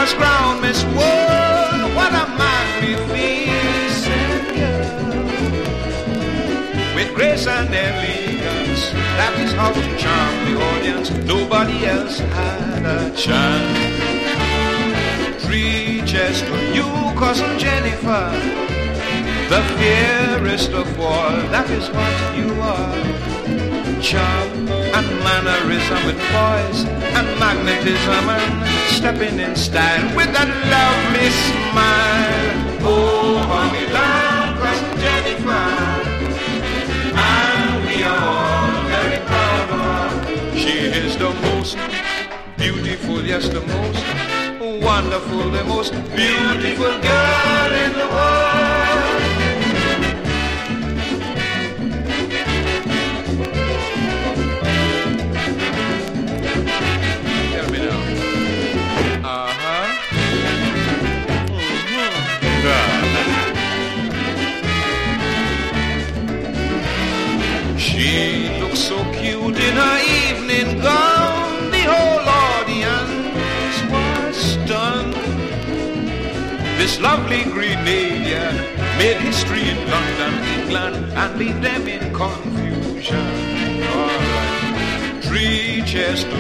must crown Miss World. What a magnificent girl, with grace and elegance. That is how to charm the audience. Nobody else had a chance. 3 cheers to you, cousin Jennifer, the fairest of all. That is what you are. Charm and mannerism with poise and magnetism and stepping in style with that lovely smile. Oh, honey, love, cousin Jennifer, and we are all very proud of her. She is the most beautiful, yes, the most wonderful, the most beautiful girl in the world. Tell me now. She looks so cute in her evening gown. The whole audience was stunned. This lovely Grenadian made history in London, England, and leave them in confusion. All right. 3 cheers to